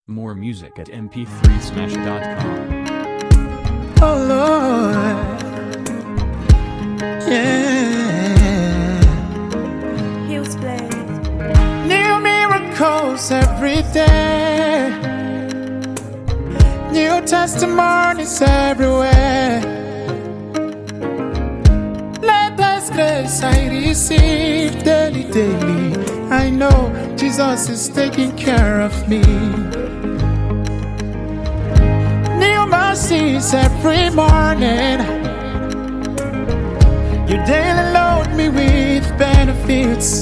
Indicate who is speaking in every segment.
Speaker 1: More music at mp3smash.com.
Speaker 2: Oh Lord, yeah.
Speaker 3: Hills Blaze.
Speaker 2: New miracles every day, new testimonies everywhere. Latest grace I receive daily, daily. I know Jesus is taking care of me. New mercies every morning. You daily load me with benefits.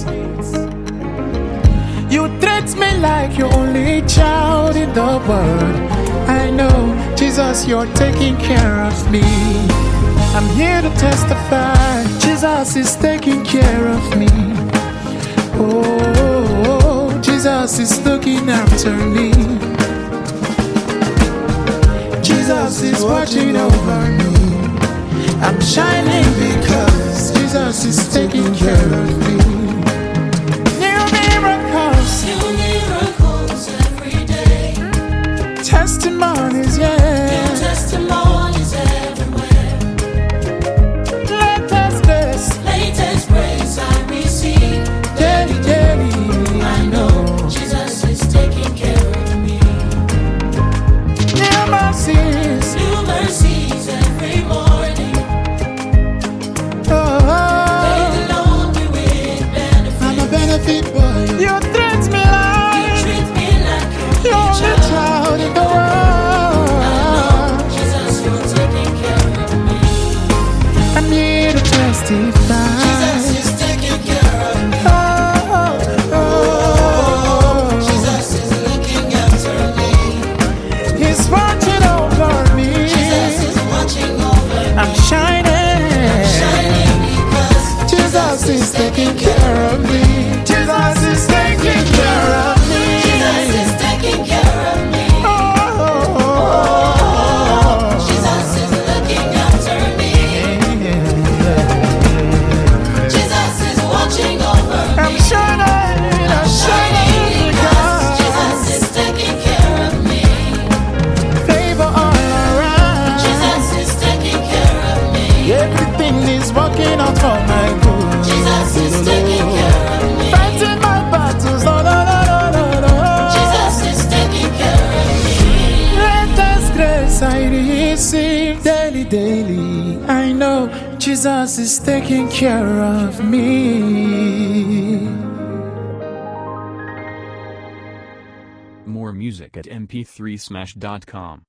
Speaker 2: You treat me like your only child in the world. I know, Jesus, you're taking care of me. I'm here to testify, Jesus is taking care of me. Oh, Jesus is looking after me. Jesus is watching over me. I'm shining because Jesus is taking care of me. New miracles every day. Testimonies, yeah.
Speaker 4: New testimonies everywhere.
Speaker 2: Latest
Speaker 4: grace I receive
Speaker 2: daily, daily.
Speaker 4: I know Jesus is taking care of me.
Speaker 2: New mercies
Speaker 4: Every morning.
Speaker 2: Oh,
Speaker 4: They load me with benefits.
Speaker 2: I'm a benefit boy. You treat me
Speaker 4: You
Speaker 2: like
Speaker 4: treat me like
Speaker 2: you're
Speaker 4: your
Speaker 2: the child in the world.
Speaker 4: Jesus, you're taking care of me.
Speaker 2: I'm here to testify.
Speaker 4: Jesus is taking care of me. Jesus is looking after me.
Speaker 2: He's watching over me.
Speaker 4: Jesus is watching over me.
Speaker 2: I'm shining
Speaker 4: because
Speaker 2: Jesus is taking care of me. Jesus is taking care of me.
Speaker 4: Jesus is taking care of me. Jesus is looking after me. Jesus is watching over me.
Speaker 2: I'm shining
Speaker 4: because Jesus is taking care of me.
Speaker 2: favor all around.
Speaker 4: Jesus is taking care of me.
Speaker 2: Everything is working out for my good.
Speaker 4: Jesus is taking care of me.
Speaker 2: Fighting my battles. La, la, la, la, la, la.
Speaker 4: Jesus is taking care of me.
Speaker 2: Latest grace I receive daily, daily. I know Jesus is taking care of me.
Speaker 1: More music at mp3smash.com.